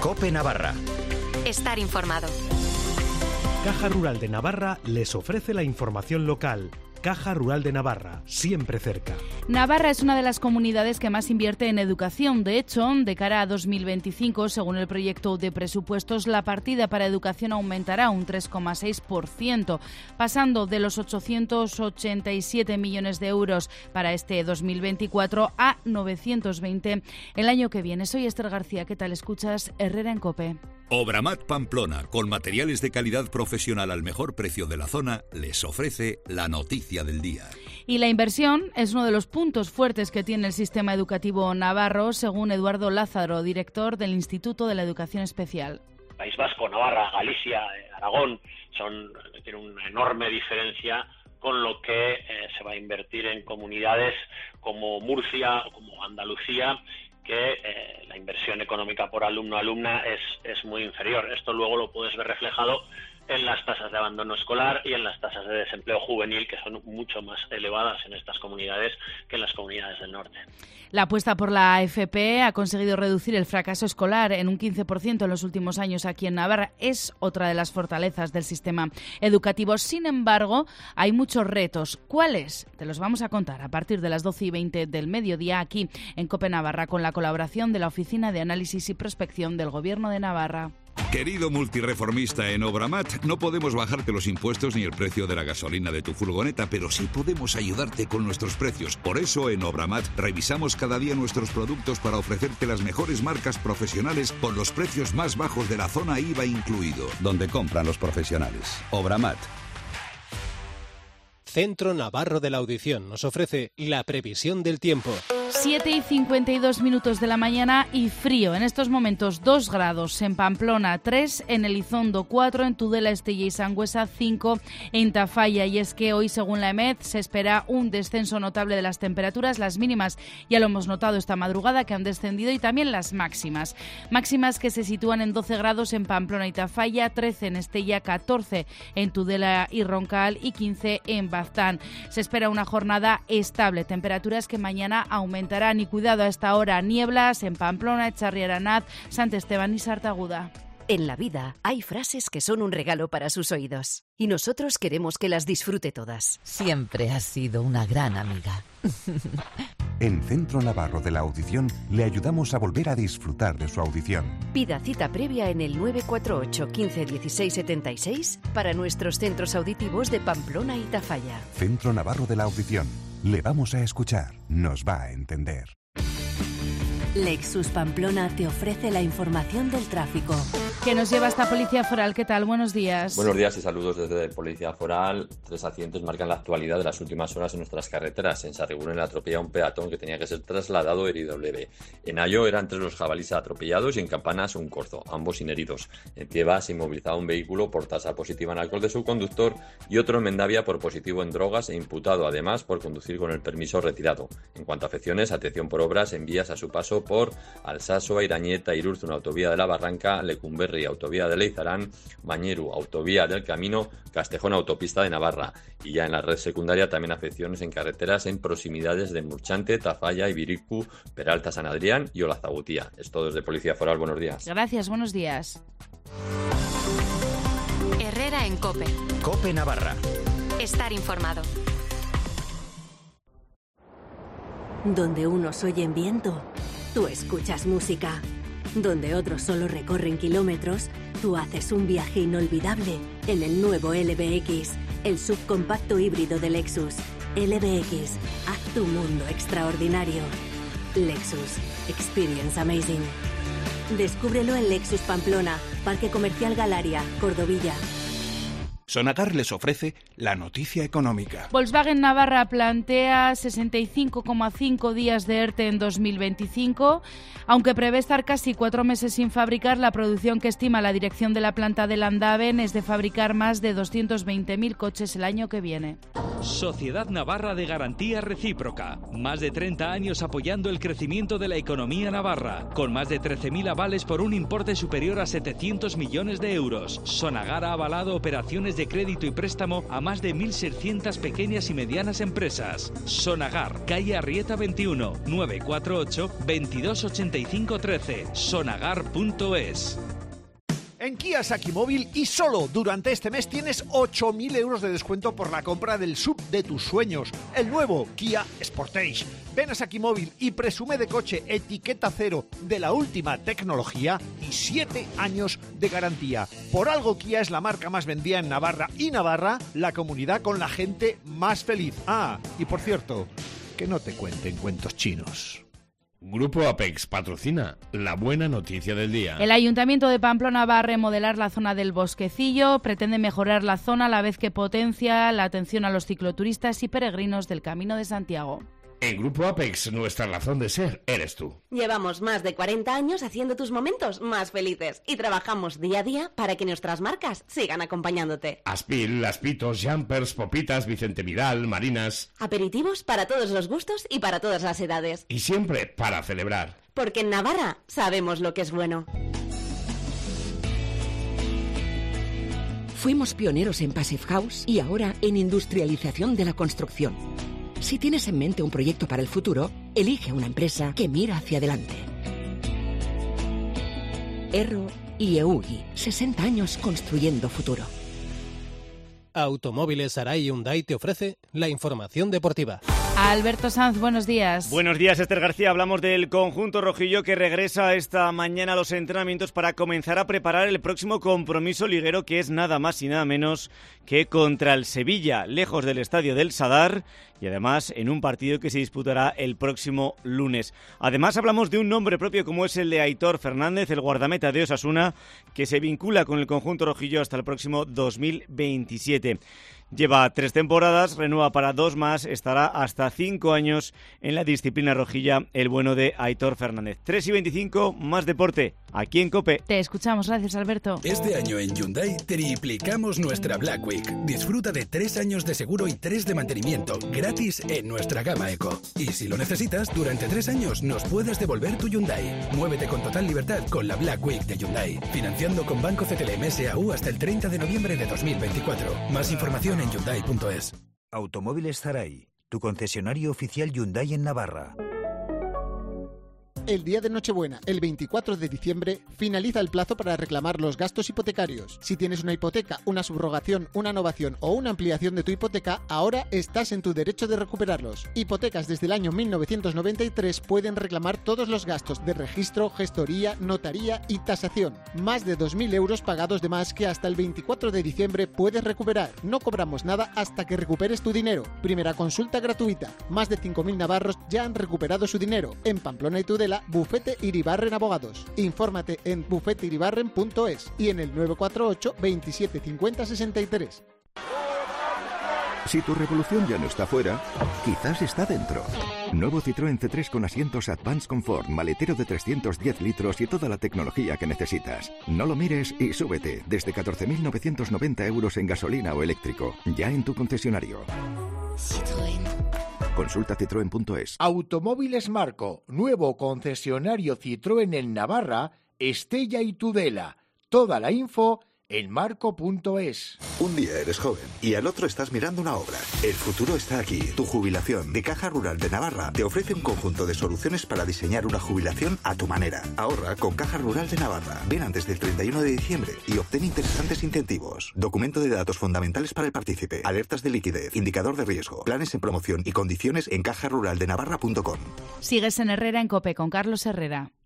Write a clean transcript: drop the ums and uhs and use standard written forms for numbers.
COPE Navarra. Estar informado. Caja Rural de Navarra les ofrece la información local. Caja Rural de Navarra, siempre cerca. Navarra es una de las comunidades que más invierte en educación. De hecho, de cara a 2025, según el proyecto de presupuestos, la partida para educación aumentará un 3,6%, pasando de los 887 millones de euros para este 2024 a 920 el año que viene. Soy Esther García. ¿Qué tal? Escuchas Herrera en COPE. Obramat Pamplona, con materiales de calidad profesional al mejor precio de la zona, les ofrece la noticia del día. Y la inversión es uno de los puntos fuertes que tiene el sistema educativo navarro, según Eduardo Lázaro, director del Instituto de la Educación Especial. País Vasco, Navarra, Galicia, Aragón tienen una enorme diferencia con lo que se va a invertir en comunidades como Murcia o como Andalucía, que la inversión económica por alumno-alumna es muy inferior. Esto luego lo puedes ver reflejado en las tasas de abandono escolar y en las tasas de desempleo juvenil, que son mucho más elevadas en estas comunidades que en las comunidades del norte. La apuesta por la AFP ha conseguido reducir el fracaso escolar en un 15% en los últimos años aquí en Navarra. Es otra de las fortalezas del sistema educativo. Sin embargo, hay muchos retos. ¿Cuáles? Te los vamos a contar a partir de las 12:20 del mediodía aquí en COPE Navarra, con la colaboración de la Oficina de Análisis y Prospección del Gobierno de Navarra. Querido multireformista en Obramat, no podemos bajarte los impuestos ni el precio de la gasolina de tu furgoneta, pero sí podemos ayudarte con nuestros precios. Por eso en Obramat revisamos cada día nuestros productos para ofrecerte las mejores marcas profesionales con los precios más bajos de la zona IVA incluido. Donde compran los profesionales. Obramat. Centro Navarro de la Audición nos ofrece la previsión del tiempo. 7:52 de la mañana y frío. En estos momentos 2 grados en Pamplona, 3 en Elizondo, 4 en Tudela, Estella y Sangüesa, 5 en Tafalla. Y es que hoy, según la EMET, se espera un descenso notable de las temperaturas. Las mínimas ya lo hemos notado esta madrugada, que han descendido, y también las máximas. Máximas que se sitúan en 12 grados en Pamplona y Tafalla, 13 en Estella, 14 en Tudela y Roncal y 15 en Baztán. Se espera una jornada estable, temperaturas que mañana aumentarán. Y cuidado a esta hora, nieblas en Pamplona, Echarri, Aranaz, Sant Esteban y Sartaguda. En la vida hay frases que son un regalo para sus oídos y nosotros queremos que las disfrute todas. Siempre has sido una gran amiga. En Centro Navarro de la Audición le ayudamos a volver a disfrutar de su audición. Pida cita previa en el 948 15 16 76 para nuestros centros auditivos de Pamplona y Tafalla. Centro Navarro de la Audición. Le vamos a escuchar, nos va a entender. Lexus Pamplona te ofrece la información del tráfico. Que nos lleva hasta Policía Foral. ¿Qué tal? Buenos días. Buenos días y saludos desde Policía Foral. 3 accidentes marcan la actualidad de las últimas horas en nuestras carreteras. En Sarriguren atropella a un peatón que tenía que ser trasladado herido leve. En Ayo eran 3 los jabalíes atropellados y en Campanas un corzo, ambos sin heridos. En Tieba se inmovilizaba un vehículo por tasa positiva en alcohol de su conductor y otro en Mendavia por positivo en drogas e imputado además por conducir con el permiso retirado. En cuanto a afecciones, atención por obras en vías a su paso por Alsaso, Irañeta, Irurzun, autovía de la Barranca, Lecumberri, autovía de Leizarán, Bañeru, autovía del Camino, Castejón, autopista de Navarra. Y ya en la red secundaria también afecciones en carreteras en proximidades de Murchante, Tafalla, Ibiricu, Peralta, San Adrián y Olazagutía. Es todo desde Policía Foral. Buenos días. Gracias, buenos días. Herrera en COPE. COPE Navarra. Estar informado. Donde unos oyen viento, tú escuchas música. Donde otros solo recorren kilómetros, tú haces un viaje inolvidable en el nuevo LBX, el subcompacto híbrido de Lexus. LBX, haz tu mundo extraordinario. Lexus, experience amazing. Descúbrelo en Lexus Pamplona, Parque Comercial Galaria, Cordovilla. Sonagar les ofrece la noticia económica. Volkswagen Navarra plantea 65,5 días de ERTE en 2025, aunque prevé estar casi 4 meses sin fabricar. La producción que estima la dirección de la planta de Landaven es de fabricar más de 220.000 coches el año que viene. Sociedad Navarra de Garantía Recíproca. Más de 30 años apoyando el crecimiento de la economía navarra, con más de 13.000 avales por un importe superior a 700 millones de euros. Sonagar ha avalado operaciones de crédito y préstamo a más de 1.600 pequeñas y medianas empresas. Sonagar, calle Arrieta 21, 948 2285 13. Sonagar.es. En Kia Sakimóvil y solo durante este mes tienes 8.000 euros de descuento por la compra del SUV de tus sueños, el nuevo Kia Sportage. Ven a Sakimóvil y presume de coche etiqueta cero de la última tecnología y 7 años de garantía. Por algo Kia es la marca más vendida en Navarra y Navarra, la comunidad con la gente más feliz. Ah, y por cierto, que no te cuenten cuentos chinos. Grupo Apex patrocina la buena noticia del día. El Ayuntamiento de Pamplona va a remodelar la zona del Bosquecillo, pretende mejorar la zona a la vez que potencia la atención a los cicloturistas y peregrinos del Camino de Santiago. En Grupo Apex, nuestra razón de ser eres tú. Llevamos más de 40 años haciendo tus momentos más felices y trabajamos día a día para que nuestras marcas sigan acompañándote. Aspil, Laspitos, Jumpers, Popitas, Vicente Vidal, Marinas. Aperitivos para todos los gustos y para todas las edades. Y siempre para celebrar. Porque en Navarra sabemos lo que es bueno. Fuimos pioneros en Passive House y ahora en industrialización de la construcción. Si tienes en mente un proyecto para el futuro, elige una empresa que mira hacia adelante. Erro y Eugi, 60 años construyendo futuro. Automóviles Arai Hyundai te ofrece la información deportiva. Alberto Sanz, buenos días. Buenos días, Esther García. Hablamos del conjunto rojillo que regresa esta mañana a los entrenamientos para comenzar a preparar el próximo compromiso liguero, que es nada más y nada menos que contra el Sevilla, lejos del estadio del Sadar, y además en un partido que se disputará el próximo lunes. Además hablamos de un nombre propio como es el de Aitor Fernández, el guardameta de Osasuna, que se vincula con el conjunto rojillo hasta el próximo 2027. Lleva 3 temporadas, renueva para 2 más, estará hasta 5 años en la disciplina rojilla el bueno de Aitor Fernández. 3:25, más deporte, aquí en COPE. Te escuchamos, gracias Alberto. Este año en Hyundai triplicamos nuestra Black Week. Disfruta de 3 años de seguro y 3 de mantenimiento, gratis en nuestra gama Eco. Y si lo necesitas, durante 3 años nos puedes devolver tu Hyundai. Muévete con total libertad con la Black Week de Hyundai, financiando con Banco CTLM S.A.U. hasta el 30 de noviembre de 2024. Más información en Hyundai.es. Automóviles Zaray, tu concesionario oficial Hyundai en Navarra. El día de Nochebuena, el 24 de diciembre, finaliza el plazo para reclamar los gastos hipotecarios. Si tienes una hipoteca, una subrogación, una novación o una ampliación de tu hipoteca, ahora estás en tu derecho de recuperarlos. Hipotecas desde el año 1993 pueden reclamar todos los gastos de registro, gestoría, notaría y tasación. Más de 2.000 euros pagados de más que hasta el 24 de diciembre puedes recuperar. No cobramos nada hasta que recuperes tu dinero. Primera consulta gratuita. Más de 5.000 navarros ya han recuperado su dinero. En Pamplona y Tudela, Bufete Iribarren Abogados. Infórmate en bufeteiribarren.es y en el 948 27 50 63. Si tu revolución ya no está fuera, quizás está dentro. Nuevo Citroën C3 con asientos Advanced Comfort, maletero de 310 litros y toda la tecnología que necesitas. No lo mires y súbete. Desde 14.990 euros en gasolina o eléctrico. Ya en tu concesionario. Citroën. Consulta citroen.es. Automóviles Marco, nuevo concesionario Citroën en Navarra, Estella y Tudela. Toda la info en marco.es. Un día eres joven y al otro estás mirando una obra. El futuro está aquí. Tu jubilación de Caja Rural de Navarra te ofrece un conjunto de soluciones para diseñar una jubilación a tu manera. Ahorra con Caja Rural de Navarra. Ven antes del 31 de diciembre y obtén interesantes incentivos. Documento de datos fundamentales para el partícipe. Alertas de liquidez. Indicador de riesgo. Planes en promoción y condiciones en cajaruraldenavarra.com. Sigues en Herrera en COPE con Carlos Herrera.